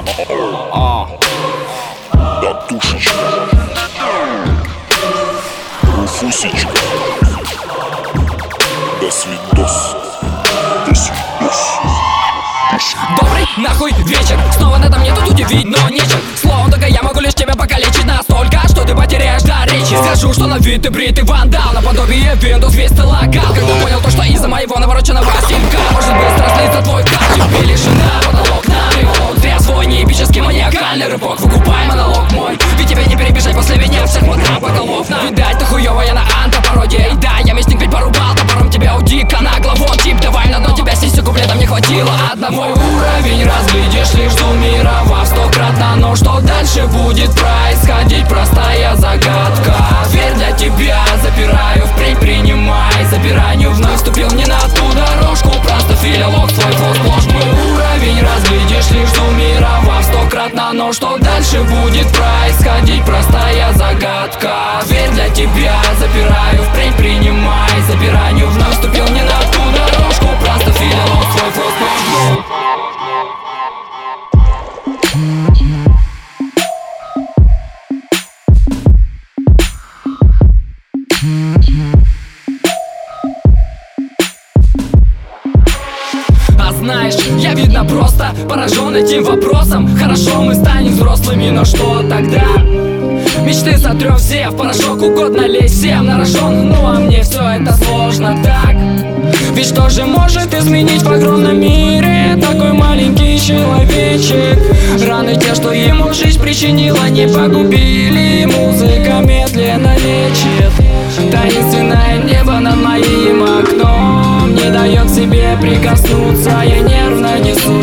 Да, тушечка, Руфусечка. До свидос. До свидос. Добрый нахуй вечер, снова на мне тут удивить, но нечем. Словом, только я могу лишь тебя покалечить настолько, что ты потеряешь дар речи. Скажу, что на вид ты бритый вандал, наподобие Windows весь ты лагал. Когда понял то, что из-за моего навороченного стилька может быстро слиться твой картин. Или жена, потолок на ремонт. Трезвой, неэпический, маниакальный рывок. Выкупай монолог мой, ведь тебе не перебежать после меня всех модам поголовно. Видать, ты хуёвая на антопародия. И да, я местник ведь порубал топором тебя у дика нагло. Вот тип, давай на дно тебя сиську куплетом не хватило одного. Уровень разглядишь, лишь зумировав 100-кратно. Но что дальше будет происходить, простая загадка. Дверь для тебя запираю, впредь принимай запиранию. Вновь вступил не на ту дорожку, просто филилог свой хвост ложь. Мой уровень разглядишь, лишь зумировав 100-кратно. Но что дальше будет происходить, простая загадка. Дверь для тебя запираю, впредь принимай запиранию. Вновь вступил не на ту дорожку, просто филилог свой хвост ложь. А знаешь, я видно просто поражен этим вопросом. Хорошо, мы станем взрослыми, но что тогда? Мечты сотрем все в порошок, угодно лезть всем на рожон. Ну а мне все это сложно так. Ведь что же может изменить в огромном мире такой маленький человечек? Раны те, что ему жизнь причинила, не погубили. Музыка медленно лечит. Таинственное небо над моим окном не дает к себе прикоснуться. Я нервно несу